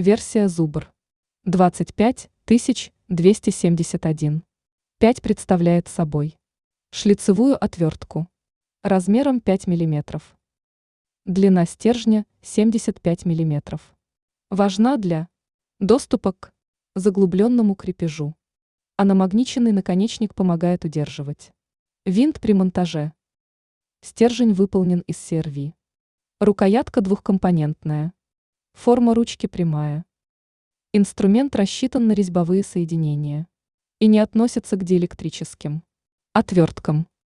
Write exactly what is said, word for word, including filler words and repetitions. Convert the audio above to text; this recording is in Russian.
Версия Зубр. двадцать пять тысяч двести семьдесят один. пять представляет собой шлицевую отвертку размером пять миллиметров. Длина стержня семьдесят пять миллиметров. Важна для доступа к заглубленному крепежу. А намагниченный наконечник помогает удерживать винт при монтаже. Стержень выполнен из си эр ви. Рукоятка двухкомпонентная. Форма ручки прямая. Инструмент рассчитан на резьбовые соединения и не относится к диэлектрическим отверткам.